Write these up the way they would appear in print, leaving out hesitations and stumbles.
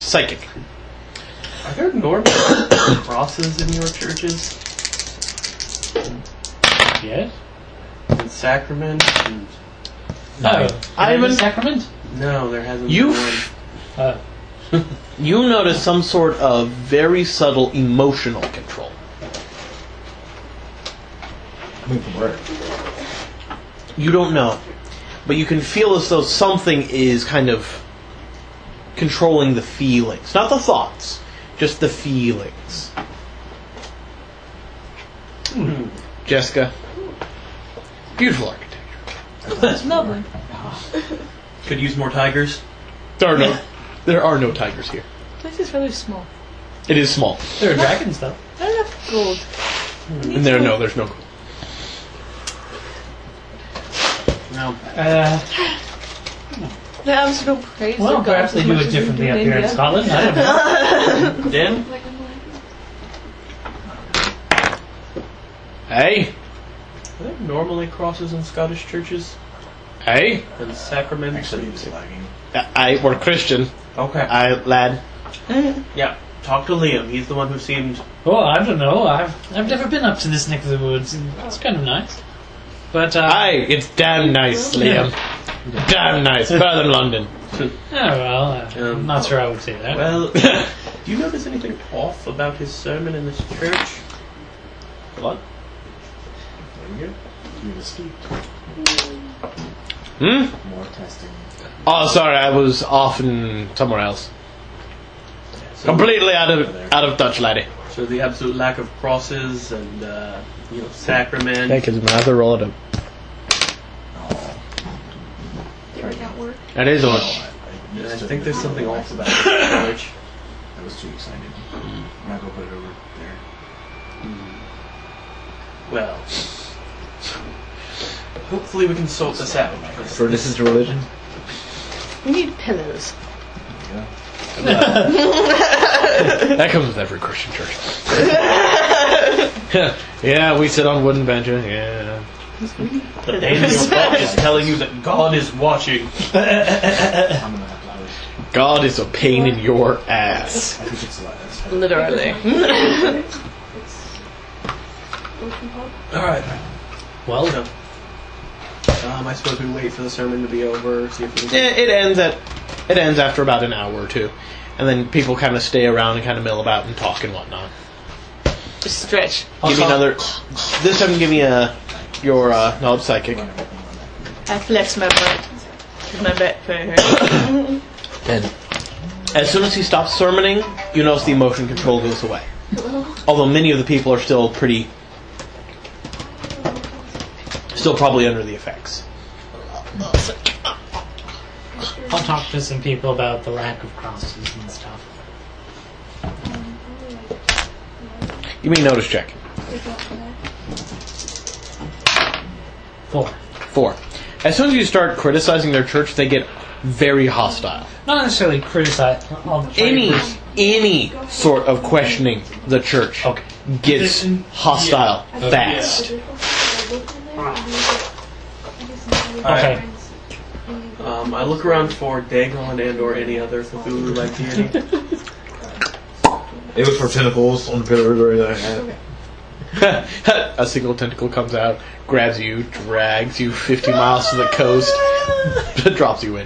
Psychic. Are there normal crosses in your churches? Yes? And sacrament? And Ivan, Sacrament? no, there hasn't You been one. you notice some sort of very subtle emotional control. Coming from where? You don't know, but you can feel as though something is kind of controlling the feelings, not the thoughts, just the feelings. Jessica, beautiful architecture. It's lovely. Could use more tigers. There are no tigers here. This is really small. It is small, There are dragons, though. I don't have gold. and there's no. No. The absolute praise Well, of God perhaps they as do much it as we differently do up in here in India. Scotland. I don't know. Dan? Hey, Are there normally crosses in Scottish churches? hey, And sacraments? Actually, it's lagging. we're Christian. Okay. Lad. Yeah. Talk to Liam. He's the one who seemed... Oh, I don't know. I've never been up to this neck of the woods. And it's kind of nice. But, Aye, it's damn nice, Liam. Damn nice. Better than London. oh, well, I'm not sure I would say that. Well, do you notice anything off about his sermon in this church? What? You just speak. Hmm? More testing. Oh, sorry, I was off in somewhere else. So, Completely out of touch, laddie. So the absolute lack of crosses and, sacrament. Thank you, man. I have to roll it up. Did that work? That is one. And I think there's something off about this church. I was too excited. I'm not gonna put it over there. Well, hopefully we can sort this out. For this is religion? We need pillows. Yeah. That comes with every Christian church. Yeah, we sit on wooden benches. Yeah. The pain in your butt is telling you that God is watching. I'm gonna have flowers. God is a pain in your ass. I think it's last. Literally. Alright. Well, So, I suppose we wait for the sermon to be over, see if we can... It ends after about an hour or two, and then people kind of stay around and kind of mill about and talk and whatnot. Just stretch. Give me another. This time, give me your knowledge psychic. I flex my butt. With my back right here. 10. As soon as he stops sermoning, you notice the emotion control goes away. Although many of the people are still probably under the effects. I'll talk to some people about the lack of crosses and stuff. Give me a notice check. 4. 4. As soon as you start criticizing their church, they get very hostile. Not necessarily criticize. Any sort of questioning the church Okay. gets hostile fast. Okay. I look around for Dagon and or any other Cthulhu-like deity. It was for tentacles on the pillar where I had. A single tentacle comes out, grabs you, drags you 50 miles to the coast, drops you in.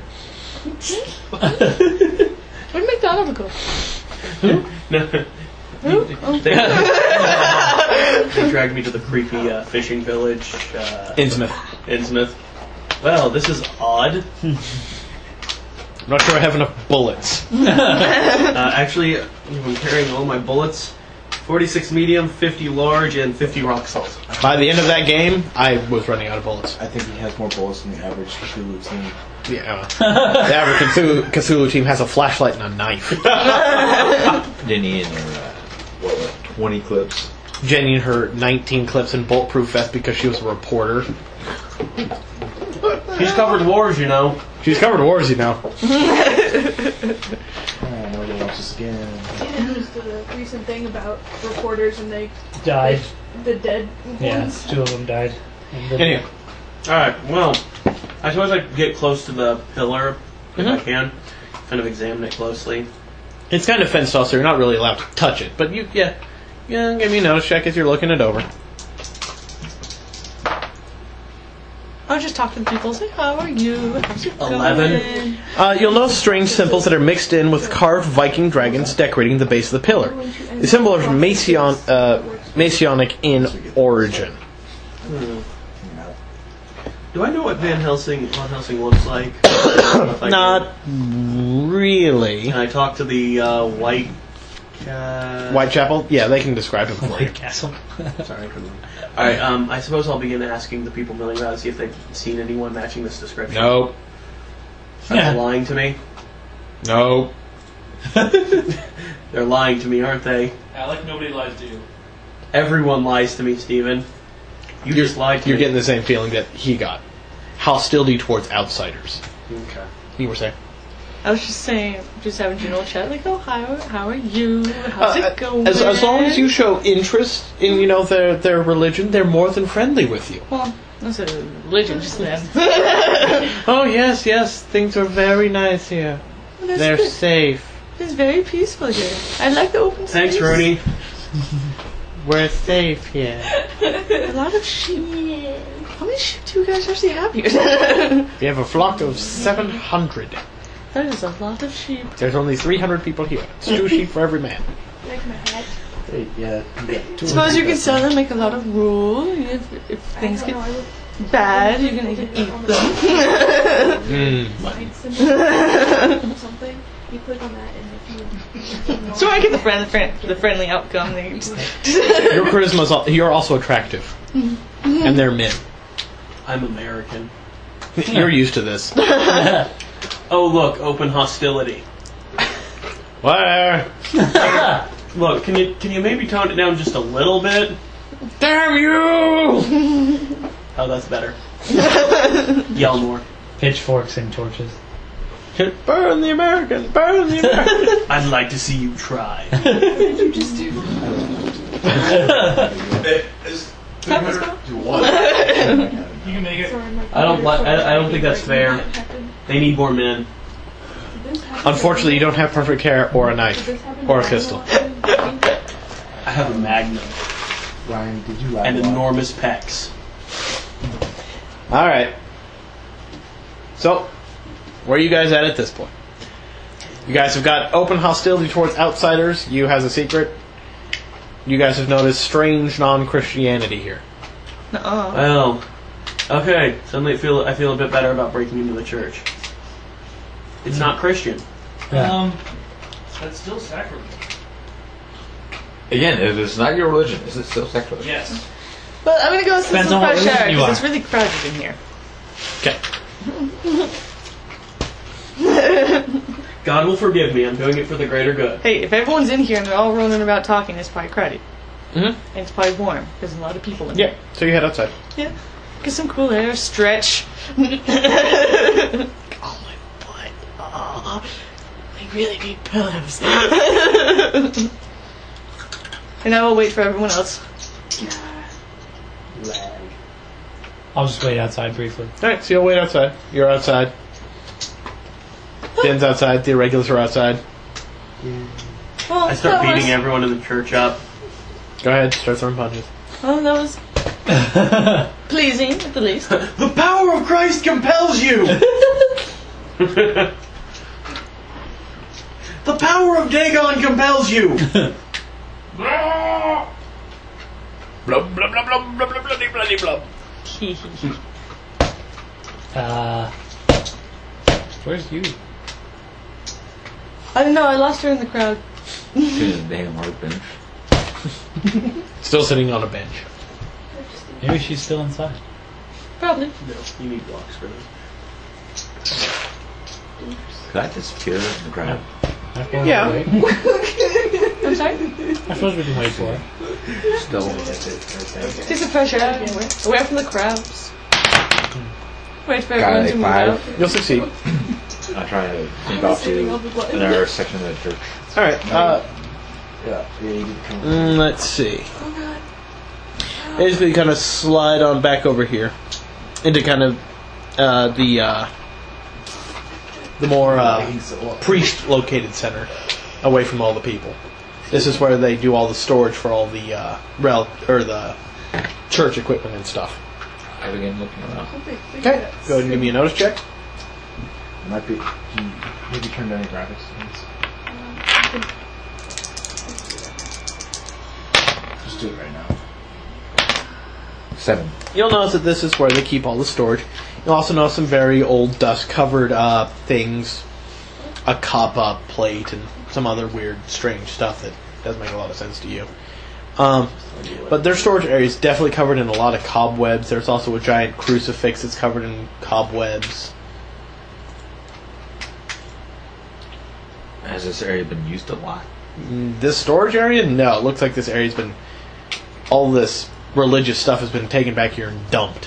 Where'd McDonald go? No. They dragged me to the creepy fishing village. Innsmouth. Well, this is odd. I'm not sure I have enough bullets. Actually, I'm carrying all my bullets. 46 medium, 50 large, and 50 rock salt. By the end of that game, I was running out of bullets. I think he has more bullets than the average Cthulhu team. Yeah. The average Cthulhu team has a flashlight and a knife. Didn't he in her, 20 clips? Jenny and her 19 clips and bulletproof vest because she was a reporter. She's covered wars, you know. She's covered wars, you know. Oh, I'm gonna watch this again. Who's the recent thing about reporters and they Died. the dead Yeah, ones? 2 of them died. Anyway. Alright, well, I suppose I could get close to the pillar if I can. Kind of examine it closely. It's kind of fenced off, so you're not really allowed to touch it. But yeah, give me a nose check as you're looking it over. I'll just talk to the people. Say, how are you? How's it going? 11. You'll notice strange symbols that are mixed in with carved Viking dragons decorating the base of the pillar. The symbol is Masonic in origin. Do I know what Van Helsing looks like? If I Not really. Can I talk to the White Whitechapel? Yeah, they can describe him for you. White Castle. Sorry, I couldn't. All right. I suppose I'll begin asking the people milling around to see if they've seen anyone matching this description. Nope. Are they lying to me? Nope. They're lying to me, aren't they? Alec, nobody lies to you. Everyone lies to me, Steven. You just lied to You're me. getting the same feeling that he got. Hostility towards outsiders. Okay. You were saying? I was just saying, just having general chat, like, oh, how are you? How's it going? As long as you show interest in, their religion, they're more than friendly with you. Well, that's a religion, just them. Oh, yes, things are very nice here. Well, They're good. safe. It's very peaceful here. I like the open space. Thanks, Rooney. We're safe here. A lot of sheep. How many sheep do you guys actually have here? We have a flock of 700. That is a lot of sheep. There's only 300 people here. It's 2 sheep for every man. Like my hat. Yeah. Suppose you can sell them, make a lot of wool. If things get bad, you're gonna eat them. Find symbol or something. You click on that, and if you. So I get the friendly outcome. They just Your charisma's you're also attractive. And they're men. I'm American. You're used to this. Oh, look, open hostility. Where? Look, can you maybe tone it down just a little bit? Damn you! Oh, that's better. Yell more. Pitchforks and torches. Burn the American! Burn the American! I'd like to see you try. What did you just do? You can make it. Sorry, my I don't think that's fair. They need more men. Unfortunately, you don't have perfect hair or a knife. Or a pistol. I have a magnum Ryan, did you and laugh? enormous pecs. Alright. So, where are you guys at this point? You guys have got open hostility towards outsiders. You has a secret. You guys have noticed strange non-Christianity here. nuh-uh. Well, okay. Suddenly I feel a bit better about breaking into the church. It's not Christian. That's still sacrilege. Again, if it's not your religion, is it still sacrilege? Yes. But I'm gonna go with Depends some on what fresh air religion you because it's are. really crowded in here. Okay. God will forgive me. I'm doing it for the greater good. Hey, if everyone's in here and they're all running about talking, it's probably crowded. Mm-hmm. And it's probably warm. There's a lot of people in Yeah, so you head outside. here. Yeah. Get some cool air, stretch. Oh, my butt. Oh, I really need pillows. And I will wait for everyone else. I'll just wait outside briefly. Alright, so you'll wait outside. You're outside. Ben's outside. The irregulars are outside. Well, I start that beating was, everyone in the church up. Go ahead, start throwing punches. well, that was pleasing, at the least. The power of Christ compels you! The power of Dagon compels you! Blub, blub, blub, blub, blub, blub, bloody, bloody, blub. Where's you? I don't know, I lost her in the crowd. She's a damn hard bench. Still sitting on a bench. Maybe she's still inside. Probably. No, you need blocks for that. Could I disappear in the crowd? I suppose Yeah. we wait. I'm sorry? I suppose we can wait for her. Still. Take some fresh air. Away from the crowds. Wait for Got everyone it, to move 5. out. You'll succeed. I try to sneak off to another section of the church. Alright, Yeah, you did come. let's see. Basically, kind of slide on back over here into kind of the more priest-located center. away from all the people. This is where they do all the storage for all the the church equipment and stuff. I begin looking around. Okay, go ahead and give me a notice check. Might be. Maybe turn down your graphics. Just do it right now. 7. You'll notice that this is where they keep all the storage. You'll also notice some very old dust-covered things, a cup plate, and some other weird, strange stuff that doesn't make a lot of sense to you. But their storage area is definitely covered in a lot of cobwebs. There's also a giant crucifix that's covered in cobwebs. Has this area been used a lot? This storage area? No. It looks like this area's been... all this religious stuff has been taken back here and dumped.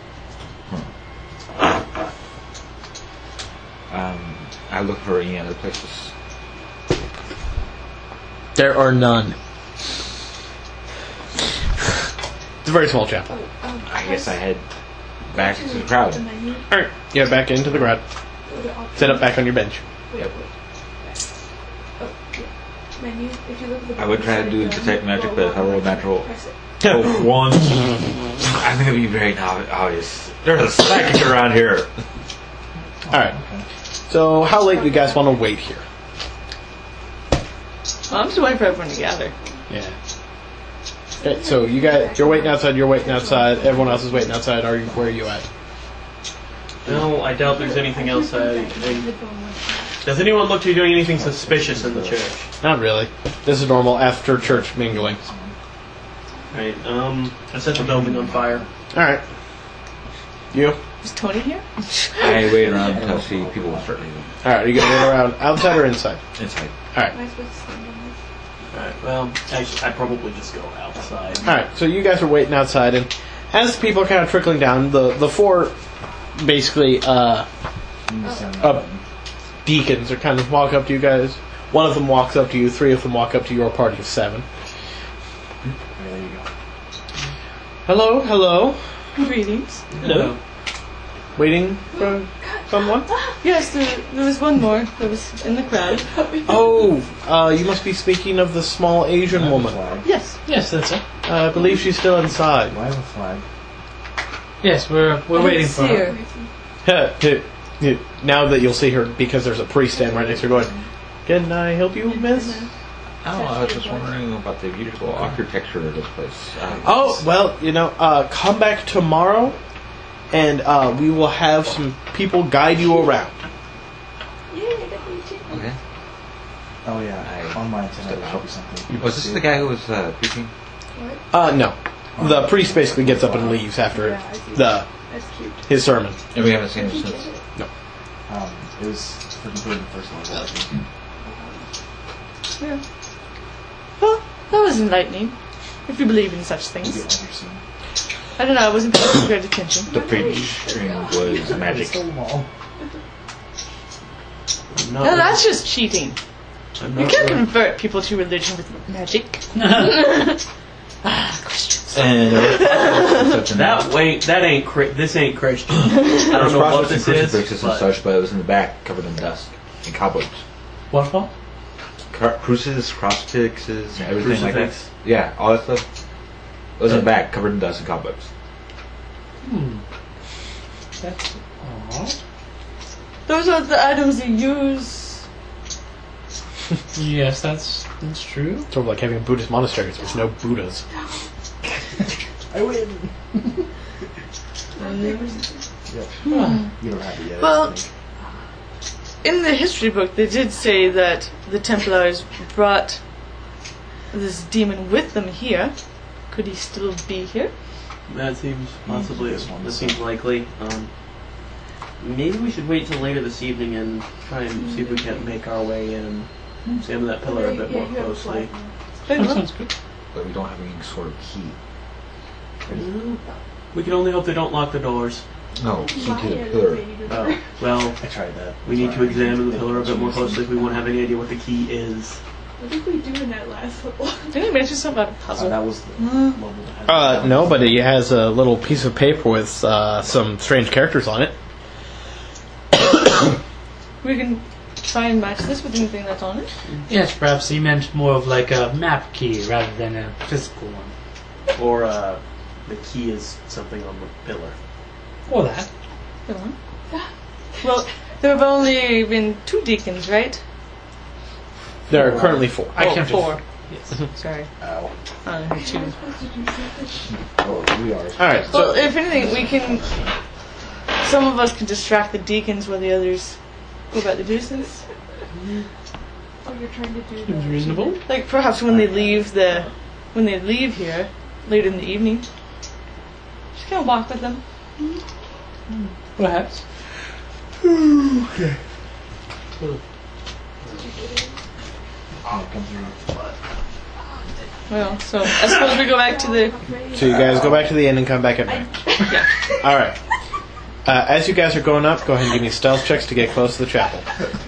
I look for any other places. There are none. It's a very small chapel. I guess I head back to the crowd. The menu. Alright, yeah, back into the crowd. Go to options. Sit up back on your bench. Yep. Oh, yeah. Menu. If you look at the I would try to do bottom detect down, magic, go but up, hello natural. press it. Oh, 1. I'm gonna be very obvious. There's a psychic around here. Alright. So, how late do you guys want to wait here? Well, I'm just waiting for everyone to gather. Yeah. Okay, so you're waiting outside, everyone else is waiting outside. Where are you at? No, I doubt there's anything else. Does anyone look to be doing anything suspicious in the church? Not really. This is normal after church mingling. Right, I set the building on fire. Alright. You? Is Tony here? I wait around until I see people start leaving. Alright, are you going to wait around outside or inside? Inside. Alright. Am I supposed to stand on this? Alright, well, actually, I'd probably just go outside. Alright, so you guys are waiting outside, and as the people are kind of trickling down, the four basically You can just stand on that. deacons are kind of walk up to you guys. One of them walks up to you, 3 of them walk up to your party of 7. Okay, there you go. Hello? Greetings. Hello. Waiting for someone? Yes, there was one more that was in the crowd. Oh, you must be speaking of the small Asian woman. Flag. Yes. Yes, that's it. I believe she's still inside. Why have a flag? Yes, we're waiting for her. Now that you'll see her, because there's a priest standing right next to her going, can I help you, miss? Oh, I was just wondering about the beautiful architecture of this place. Oh, well, come back tomorrow, and we will have some people guide you around. Yeah, I got the chicken. Okay. Oh yeah, on my antenna there should be something. Was this the guy who was preaching? No. The priest basically gets up and leaves after Yeah, I see. the That's cute. his sermon. And we haven't seen him since. It was for completing the first level, I think. Yeah. Well, that was enlightening. If you believe in such Maybe things. Anderson. I don't know, I wasn't paying great attention. The preaching was magic. I'm not No, that's just cheating. I'm You not can't really- convert people to religion with magic. Christians. And That ain't this ain't Christian. I don't know what this is. crucifixes and but- such, but it was in the back, covered in dust and cobwebs. What? Crucifixes, crossfixes, and everything like that. Crucifix. Yeah, all that stuff. It was in the back, covered in dust and cobwebs. That's odd. Those are the items you use. Yes, that's true. Sort of like having a Buddhist monastery. There's no Buddhas. I win. Ah, You don't have it yet. Well, I think. in the history book, they did say that the Templars brought this demon with them here. Could he still be here? That seems possibly. This one. That seems likely. Maybe we should wait till later this evening and try and see if we can't make our way in, examine that pillar a bit more you have a closely. flag now. Very that well. sounds good. But we don't have any sort of key. We can only hope they don't lock the doors. No, key to Why the are pillar. they even- Oh, well, I tried that. we need to examine the pillar a bit more closely if we won't have any idea what the key is. What did we do in that last level? Didn't you mention something about a puzzle? That was the level that had No, but he has a little piece of paper with some strange characters on it. We can try and match this with anything that's on it? Yes, perhaps he meant more of like a map key rather than a physical one. Or the key is something on the pillar. Or that. Go on. Well, there have only been 2 deacons, right? There are currently 4. I counted 4. Yes. Sorry. Ow. I only heard 2. Oh, we are. Alright, Well, so if anything, we can... Some of us can distract the deacons while the others go about the business. Oh, you're trying to do Seems that. reasonable. Like, perhaps when they leave here, later in the evening, just kind of walk with them. Perhaps. Oh, it comes around. Well, so I suppose we go back to the... you guys go back to the inn and come back at night. Alright. As you guys are going up, go ahead and give me stealth checks to get close to the chapel.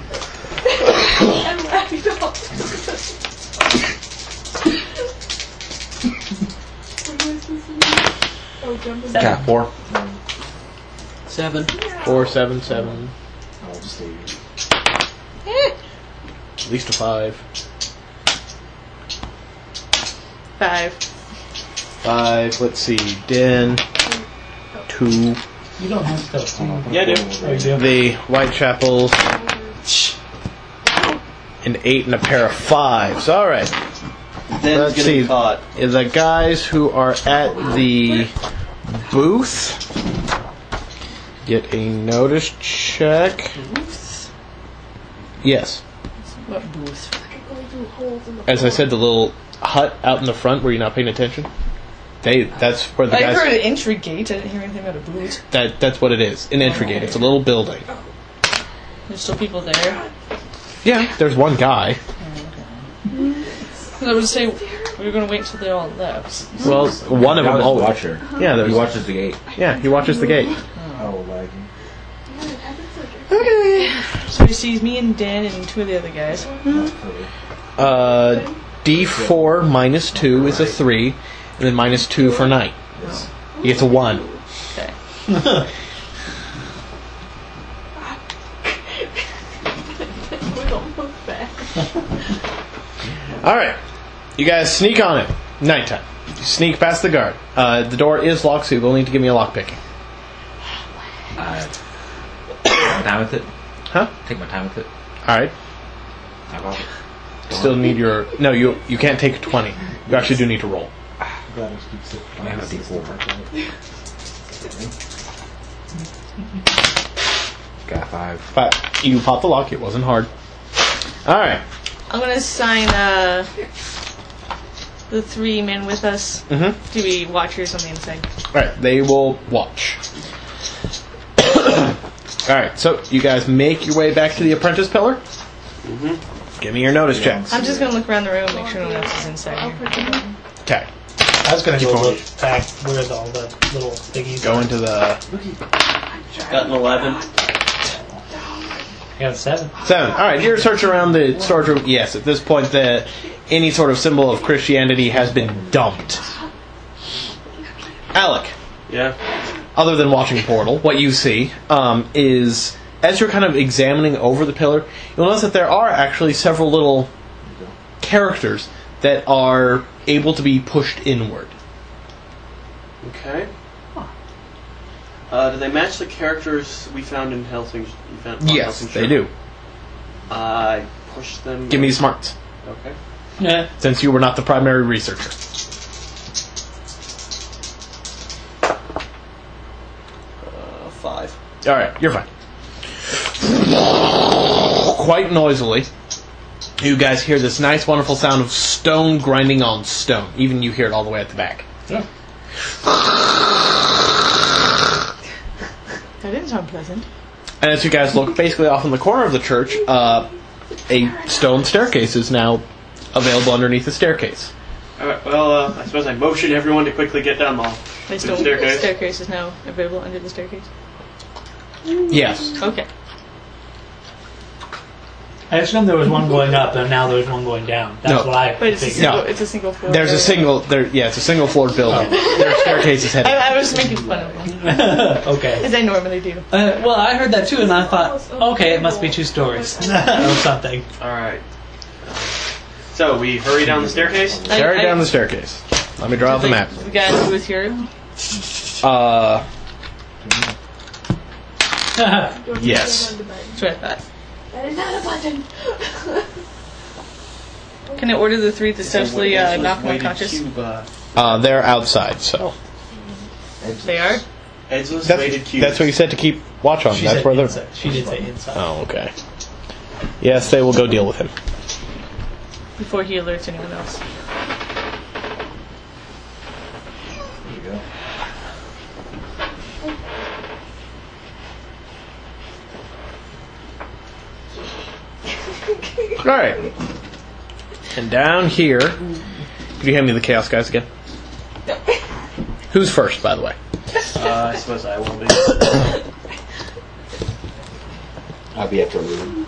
I'm laughing off. Oh, jumping. Cat 4. 7. 4, 7, 7. I'll just stay here. At least a 5. 5. 5, let's see, Den, 2. You don't have stuff. Yeah, I do. Oh, you do? The Whitechapel, an 8 and a pair of 5s. Alright. Then Let's getting see. caught. The guys who are at the booth get a notice check. Yes. What booth? I could go through holes in the As I floor. said, the little hut out in the front where you're not paying attention. That's where the I heard guys. an entry gate. I didn't hear anything about a booth. That's what it is. An entry gate. It's a little building. There's still people there. Yeah. There's one guy. I would say we were going to wait until they all left. Well, one of them. the always. watcher. Yeah. He There's. watches the gate. Yeah. He watches the gate. Oh, lagging. Okay. So he sees me and Dan and 2 of the other guys. Not for D4 minus 2 is a 3, and then minus 2 for night. Yes. He gets a 1. Okay. We don't look back. Alright. You guys sneak on it. Nighttime. You sneak past the guard. The door is locked, so you'll need to give me a lock picking. Take my time with it. Huh? Take my time with it. Alright. I got it. Still need your... No, you can't take a 20. You actually do need to roll. Glad I keep it. I have a D4. Got a 5. But you popped the lock. It wasn't hard. Alright. I'm going to assign the 3 men with us Mm-hmm. to be watchers on the inside. Alright, they will watch. Alright, so you guys make your way back to the apprentice pillar. Mm-hmm. Give me your notice checks. I'm just going to look around the room and make sure no one else is inside I'll here. put them in. Okay. I was gonna Keep go going. look back where all the little thingies Go are. into the... Got an 11. I got a 7. 7. Alright, you're searching around the storage room. Yes, at this point, any sort of symbol of Christianity has been dumped. Alec, Yeah. other than watching Portal, what you see is, as you're kind of examining over the pillar, you'll notice that there are actually several little characters that are able to be pushed inward. Okay. Do they match the characters we found in Helsing? Yes, they do. I push them. Give me smarts, Okay. Yeah. since you were not the primary researcher. 5. Alright, you're fine. Quite noisily, you guys hear this nice, wonderful sound of stone grinding on stone. Even you hear it all the way at the back. Yeah. That didn't sound pleasant. And as you guys look basically off in the corner of the church, a stone staircase is now available underneath the staircase. Alright, well, I suppose I motion everyone to quickly get down the The staircase. staircase is now available under the staircase. Yes. Okay. I assumed there was one going up, and now there's one going down. That's No. what I But it's a figured. single, No. it's a single floor. There's a building. single. It's a single floor building. There are staircases heading. I was making fun of them, Okay. as I normally do. Well, I heard that too, and I thought, okay, it must be 2 stories or something. Alright. So, we hurry down the staircase? Carry down the staircase. Let me draw out the map. The guy who was here. Yes. That's what I thought. That is not a button. Can I order the 3 to essentially knock him unconscious? They're outside, so They are? Edgeless weighted that's cubes. what you said to keep watch on. She That's said where they're. inside. She did say inside. Oh, okay. Yes, they will go deal with him. Before he alerts anyone else. There you go. All right. And down here, could you hand me the chaos guys again? Who's first, by the way? I suppose I will be. I'll be after Ruben.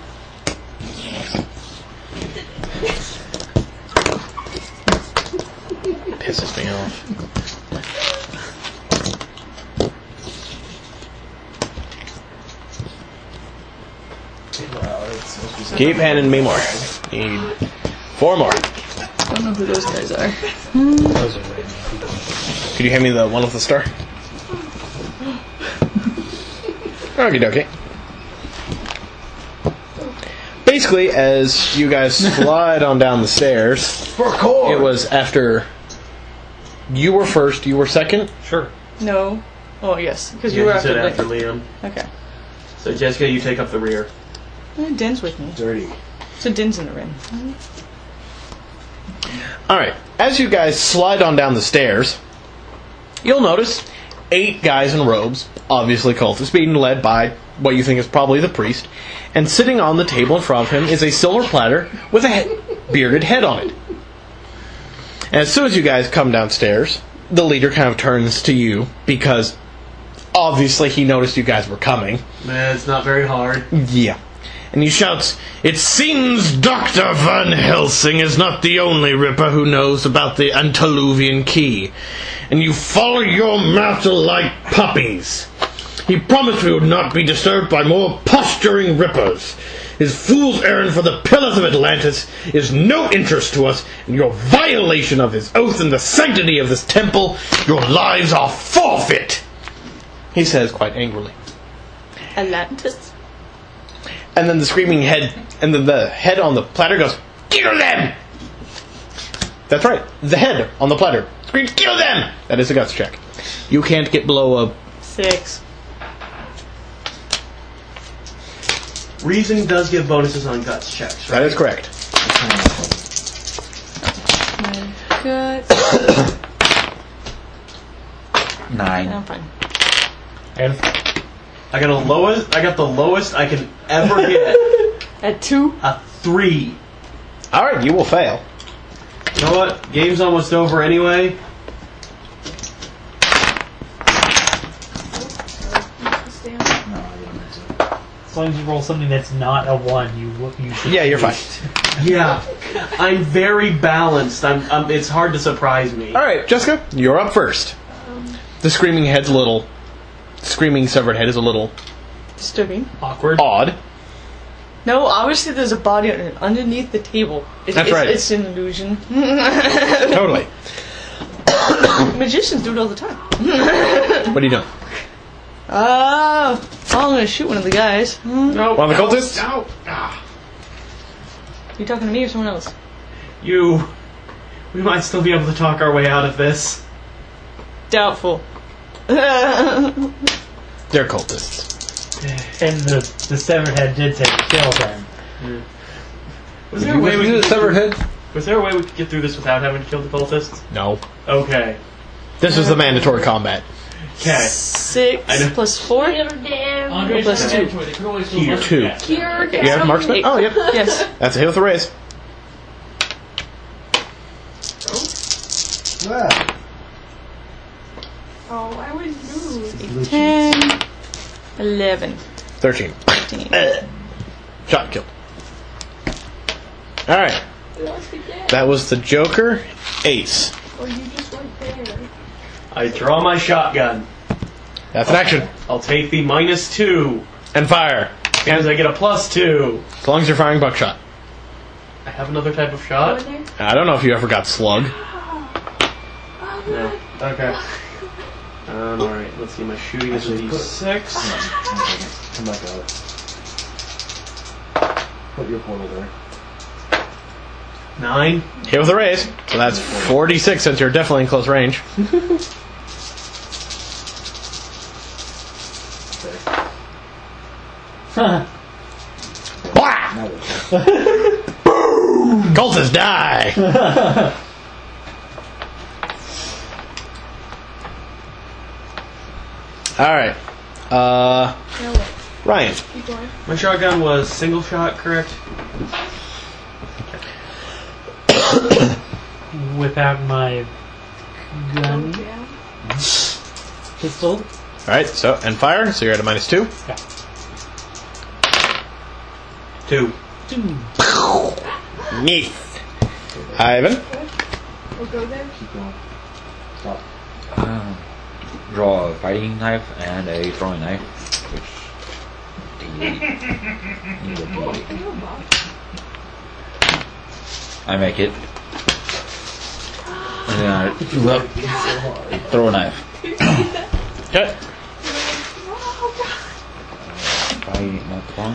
Pisses me off. Keep handing me more. Need 4 more. I don't know who those guys are. Could you hand me the one with the star? Okie dokie. Basically, as you guys slide on down the stairs, it was after you were first, you were second. Sure. No. Oh, yes. Because Yeah, you were you said after after Liam. Okay. So, Jessica, you take up the rear. Din's with me. Dirty. So Din's in the ring. Alright, as you guys slide on down the stairs, you'll notice 8 guys in robes, obviously cultists, being led by what you think is probably the priest, and sitting on the table in front of him is a silver platter with a bearded head on it. And as soon as you guys come downstairs, the leader kind of turns to you, because obviously he noticed you guys were coming. Man, it's not very hard. Yeah. And he shouts, "It seems Dr. Van Helsing is not the only Ripper who knows about the Antediluvian Key. And you follow your master like puppies. He promised we would not be disturbed by more posturing Rippers. His fool's errand for the Pillars of Atlantis is no interest to us, and your violation of his oath and the sanctity of this temple, your lives are forfeit," he says quite angrily. Atlantis. And then the screaming head, and then the head on the platter goes, "Kill them!" That's right, the head on the platter screams, "Kill them!" That is a guts check. You can't get below a... 6. Reason does give bonuses on guts checks, right? That is correct. Good. 9. I'm fine. I got the lowest I can ever get. At 2? A 3. Alright, you will fail. You know what? Game's almost over anyway. As long as you roll something that's not a 1, you should. Yeah, you're fine. Yeah, I'm very balanced. It's hard to surprise me. Alright, Jessica, you're up first. The screaming head's a little... Screaming severed head is a little Disturbing. Awkward. odd. No, obviously there's a body underneath the table. That's right. It's an illusion. Totally. Magicians do it all the time. What are you doing? I'm gonna shoot one of the guys. No. One of the cultists? No. You talking to me or someone else? You. We might still be able to talk our way out of this. Doubtful. They're cultists. And the severed head did say kill them. Was there a way we do could the severed head? Was there a way we could get through this without having to kill the cultists? No. Okay. This was the mandatory combat. Okay. 6 I know. plus 4? Andre's Plus 2. Here. 2. Okay, You have marksman? 8. Oh, yep. Yes. That's a hit with a raise. Ah, Oh, I would lose. 10, 11, 13. 15. Shot killed. Alright. We lost again. That was the Joker. Ace. Or you just weren't there. I draw my shotgun. That's an action. I'll take the -2 And fire. because I get a +2. As long as you're firing buckshot. I have another type of Go shot. in there. I don't know if you ever got slug. Oh, No. Okay. Alright, let's see. My shooting is a Actually, put- D6. Come back out. Put your portal there. 9. Hit with a raise. So that's 46 since you're definitely in close range. Blah! Now what? Cultists die! Alright. Now what? Ryan. Keep going. My shotgun was single shot, correct? Whip out my Go gun down. pistol. Alright, so, and fire, so you're at a -2. 2. Neat. Ivan. Or go there. Keep going. Stop. Draw a fighting knife and a throwing knife, which D8. Need a D8. I make it. And then I throw a knife. Okay. Oh, God. If I not wrong.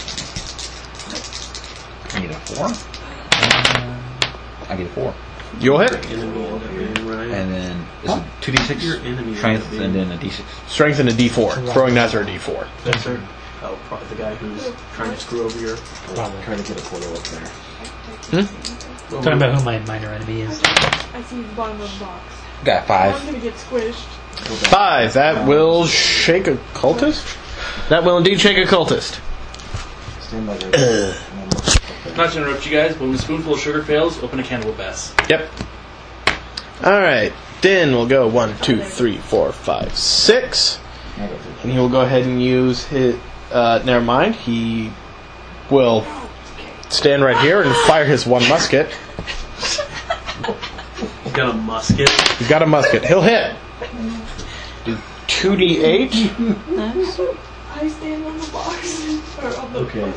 I get a 4. I get a 4. You'll hit. Enemy end up being Ryan. And then is it Your 2d6 enemy strength end up and being- then a d6. Strength and a D4. Throwing knives are a D4. Yes, sir. Oh, probably the guy who's trying to screw over your. Try to get a portal up there. Talking about who my minor enemy is. I see the bottom of the box. Got I'm 5. gonna get squished. 5. That will shake a cultist? That will indeed shake a cultist. Stand by there. Not to interrupt you guys, but when a spoonful of sugar fails, open a can of Bass. Yep. Alright. Then we'll go 1, 2, 3, 4, 5, 6. And he will go ahead and use his. Never mind. He will stand right here and fire his one musket. He's got a musket. He's got a musket. He'll hit. Do 2d8. Nice. I stand on the box. Or on the Okay.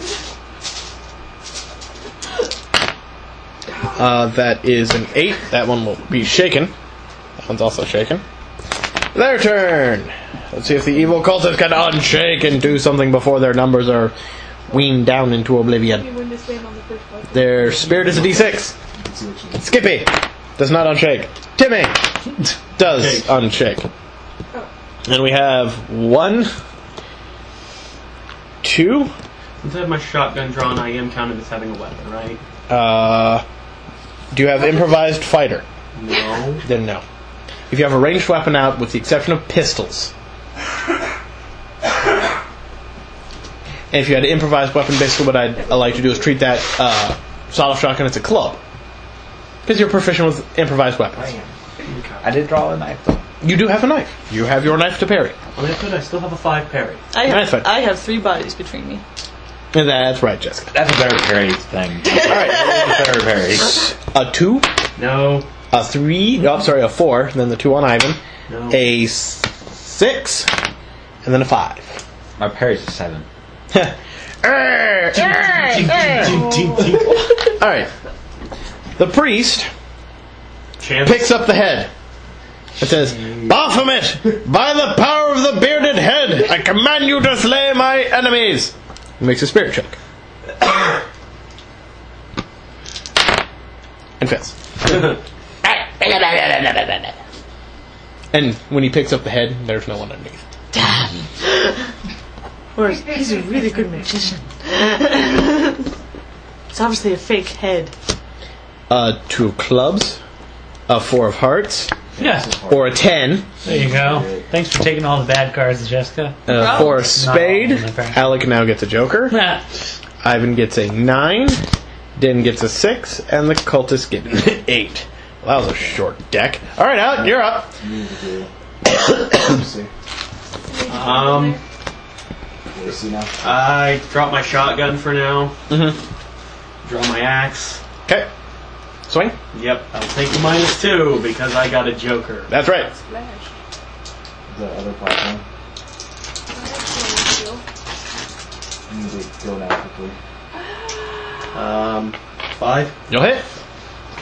That is an 8. That one will be shaken. That one's also shaken. Their turn. Let's see if the evil cultist can unshake and do something before their numbers are weaned down into oblivion. You win to stand on the first box. Their spirit is a d6. Skippy does not unshake. Timmy does unshake. And we have 1, 2. Since I have my shotgun drawn, I am counted as having a weapon, right? Do you have improvised fighter? No. Then no. If you have a ranged weapon out, with the exception of pistols. And if you had an improvised weapon, basically what I'd like to do is treat that sawed-off shotgun as a club. Because you're proficient with improvised weapons. I did draw a knife though. You do have a knife. You have your knife to parry. Well, that's good. I still have a 5 parry. Nice one. I have 3 bodies between me. And that's right, Jessica. That's a better parry thing. Alright. Better parry. A 2, No. a 3, a 4, then the 2 on Ivan, No. a 6, and then a 5. My parry's a 7. Alright. The priest Chance. picks up the head. It says, Baphomet, by the power of the bearded head, I command you to slay my enemies. He makes a spirit check. And fails. And when he picks up the head, there's no one underneath. Or he's a really good magician. It's obviously a fake head. 2 of clubs, a 4 of hearts, Yeah, or a 10, there you go. Thanks for taking all the bad cards, Jessica. 4 of spade. Not all of them, apparently. Alec now gets a joker. Ah, Ivan gets a 9, Din gets a 6, and the cultists get an 8. Well, that was a short deck. Alright, Alec, you're up. See I dropped my shotgun for now. Mm-hmm. Draw my axe. Okay. Swing. Yep, I'll take the -2 because I got a joker. That's right. Smash. The other platform. You need to go now quickly. 5. You'll hit.